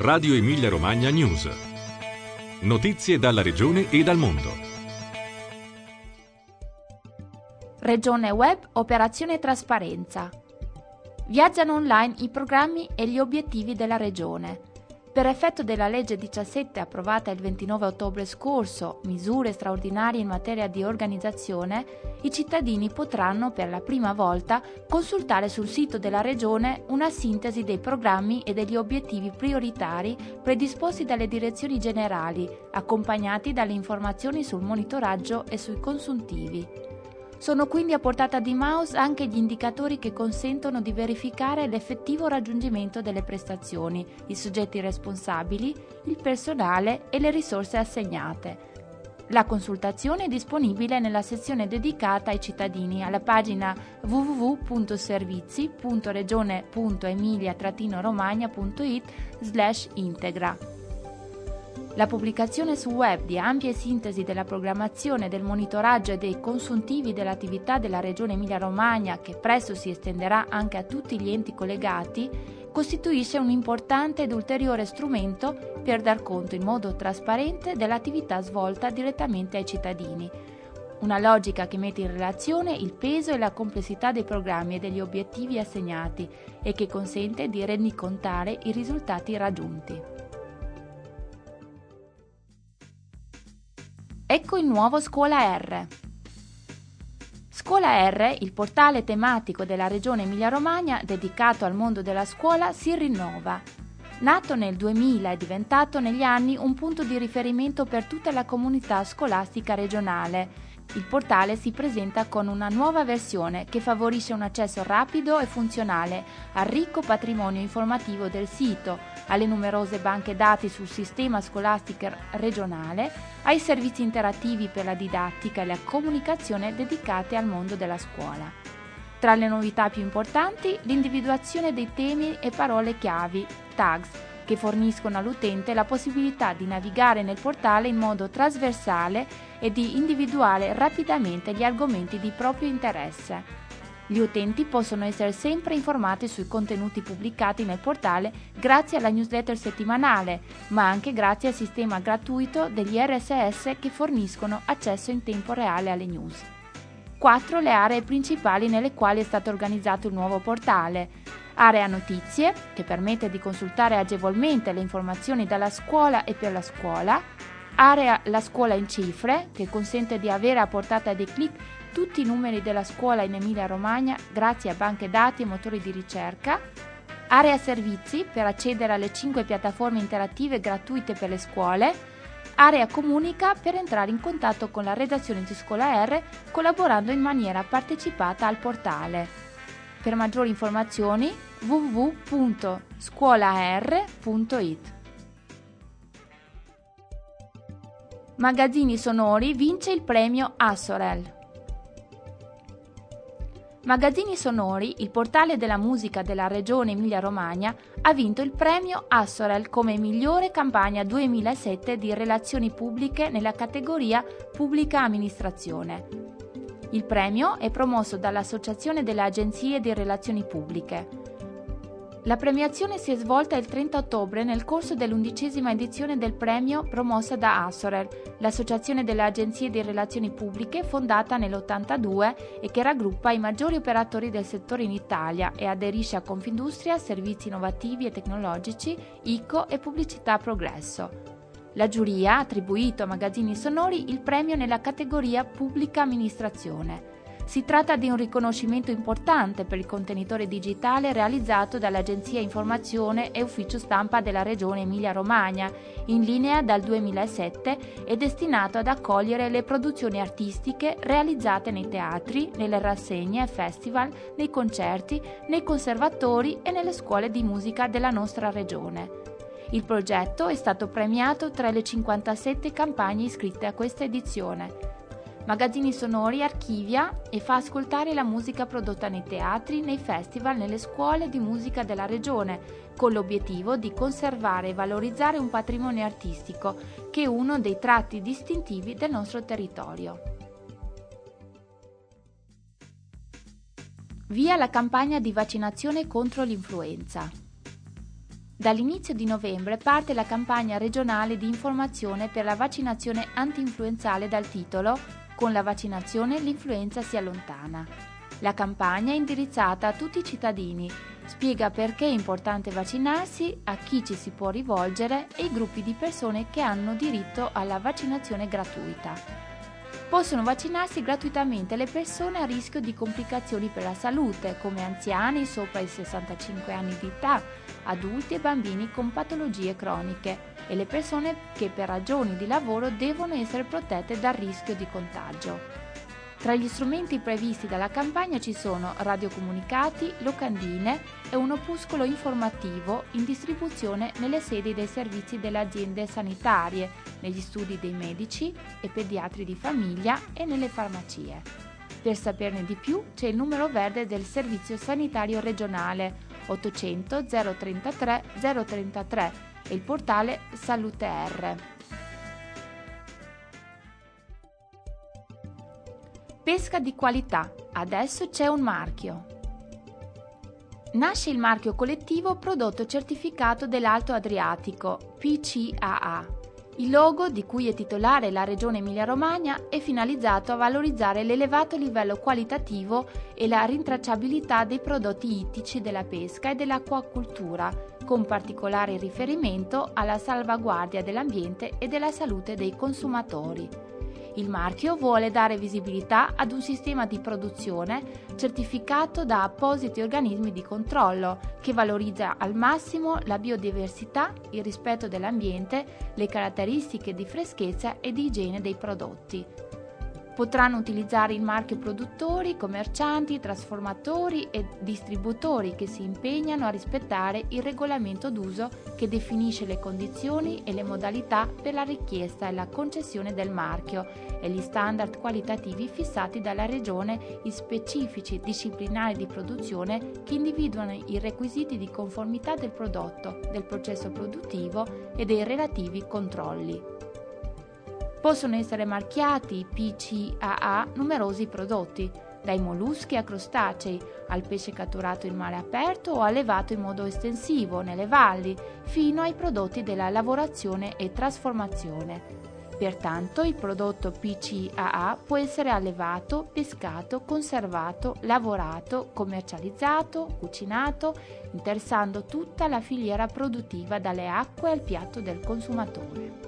Radio Emilia Romagna News. Notizie dalla regione e dal mondo. Regione Web, operazione trasparenza. Viaggiano online i programmi e gli obiettivi della regione. Per effetto della legge 17 approvata il 29 ottobre scorso, misure straordinarie in materia di organizzazione, i cittadini potranno per la prima volta consultare sul sito della regione una sintesi dei programmi e degli obiettivi prioritari predisposti dalle direzioni generali, accompagnati dalle informazioni sul monitoraggio e sui consuntivi. Sono quindi a portata di mouse anche gli indicatori che consentono di verificare l'effettivo raggiungimento delle prestazioni, i soggetti responsabili, il personale e le risorse assegnate. La consultazione è disponibile nella sezione dedicata ai cittadini alla pagina www.servizi.regione.emilia-romagna.it/integra. La pubblicazione su web di ampie sintesi della programmazione, del monitoraggio e dei consuntivi dell'attività della Regione Emilia-Romagna, che presto si estenderà anche a tutti gli enti collegati, costituisce un importante ed ulteriore strumento per dar conto in modo trasparente dell'attività svolta direttamente ai cittadini. Una logica che mette in relazione il peso e la complessità dei programmi e degli obiettivi assegnati e che consente di rendicontare i risultati raggiunti. Ecco il nuovo Scuola R. Scuola R, il portale tematico della Regione Emilia-Romagna dedicato al mondo della scuola, si rinnova. Nato nel 2000 è diventato negli anni un punto di riferimento per tutta la comunità scolastica regionale. Il portale si presenta con una nuova versione che favorisce un accesso rapido e funzionale al ricco patrimonio informativo del sito, alle numerose banche dati sul sistema scolastico regionale, ai servizi interattivi per la didattica e la comunicazione dedicate al mondo della scuola. Tra le novità più importanti, l'individuazione dei temi e parole chiavi, tags, che forniscono all'utente la possibilità di navigare nel portale in modo trasversale e di individuare rapidamente gli argomenti di proprio interesse. Gli utenti possono essere sempre informati sui contenuti pubblicati nel portale grazie alla newsletter settimanale, ma anche grazie al sistema gratuito degli RSS che forniscono accesso in tempo reale alle news. 4 le aree principali nelle quali è stato organizzato il nuovo portale. Area notizie, che permette di consultare agevolmente le informazioni dalla scuola e per la scuola. Area la scuola in cifre, che consente di avere a portata dei clic tutti i numeri della scuola in Emilia-Romagna grazie a banche dati e motori di ricerca. Area servizi, per accedere alle 5 piattaforme interattive gratuite per le scuole. Area comunica, per entrare in contatto con la redazione di Scuola R collaborando in maniera partecipata al portale. Per maggiori informazioni www.scuolar.it. Magazzini Sonori vince il premio Assorel. Magazzini Sonori, il portale della musica della regione Emilia-Romagna, ha vinto il premio Assorel come migliore campagna 2007 di relazioni pubbliche nella categoria Pubblica Amministrazione. Il premio è promosso dall'Associazione delle Agenzie di Relazioni Pubbliche. La premiazione si è svolta il 30 ottobre nel corso dell'11ª edizione del premio promossa da Assorel, l'Associazione delle Agenzie di Relazioni Pubbliche fondata nell'82 e che raggruppa i maggiori operatori del settore in Italia e aderisce a Confindustria, Servizi Innovativi e Tecnologici, ICO e Pubblicità Progresso. La giuria ha attribuito a Magazzini Sonori il premio nella categoria Pubblica Amministrazione. Si tratta di un riconoscimento importante per il contenitore digitale realizzato dall'Agenzia Informazione e Ufficio Stampa della Regione Emilia-Romagna, in linea dal 2007 e destinato ad accogliere le produzioni artistiche realizzate nei teatri, nelle rassegne e festival, nei concerti, nei conservatori e nelle scuole di musica della nostra regione. Il progetto è stato premiato tra le 57 campagne iscritte a questa edizione. Magazzini Sonori archivia e fa ascoltare la musica prodotta nei teatri, nei festival, nelle scuole di musica della regione, con l'obiettivo di conservare e valorizzare un patrimonio artistico che è uno dei tratti distintivi del nostro territorio. Via la campagna di vaccinazione contro l'influenza. Dall'inizio di novembre parte la campagna regionale di informazione per la vaccinazione anti-influenzale dal titolo "Con la vaccinazione l'influenza si allontana". La campagna è indirizzata a tutti i cittadini, spiega perché è importante vaccinarsi, a chi ci si può rivolgere e i gruppi di persone che hanno diritto alla vaccinazione gratuita. Possono vaccinarsi gratuitamente le persone a rischio di complicazioni per la salute, come anziani sopra i 65 anni di età, adulti e bambini con patologie croniche e le persone che per ragioni di lavoro devono essere protette dal rischio di contagio. Tra gli strumenti previsti dalla campagna ci sono radiocomunicati, locandine e un opuscolo informativo in distribuzione nelle sedi dei servizi delle aziende sanitarie, negli studi dei medici e pediatri di famiglia e nelle farmacie. Per saperne di più c'è il numero verde del Servizio Sanitario Regionale 800 033 033 e il portale Salute R. Pesca di qualità. Adesso c'è un marchio. Nasce il marchio collettivo Prodotto Certificato dell'Alto Adriatico, PCAA. Il logo, di cui è titolare la Regione Emilia-Romagna, è finalizzato a valorizzare l'elevato livello qualitativo e la rintracciabilità dei prodotti ittici della pesca e dell'acquacoltura, con particolare riferimento alla salvaguardia dell'ambiente e della salute dei consumatori. Il marchio vuole dare visibilità ad un sistema di produzione certificato da appositi organismi di controllo che valorizza al massimo la biodiversità, il rispetto dell'ambiente, le caratteristiche di freschezza e di igiene dei prodotti. Potranno utilizzare il marchio produttori, commercianti, trasformatori e distributori che si impegnano a rispettare il regolamento d'uso che definisce le condizioni e le modalità per la richiesta e la concessione del marchio e gli standard qualitativi fissati dalla Regione in specifici disciplinari di produzione che individuano i requisiti di conformità del prodotto, del processo produttivo e dei relativi controlli. Possono essere marchiati PCAA numerosi prodotti, dai molluschi a crostacei, al pesce catturato in mare aperto o allevato in modo estensivo nelle valli, fino ai prodotti della lavorazione e trasformazione. Pertanto il prodotto PCAA può essere allevato, pescato, conservato, lavorato, commercializzato, cucinato, interessando tutta la filiera produttiva dalle acque al piatto del consumatore.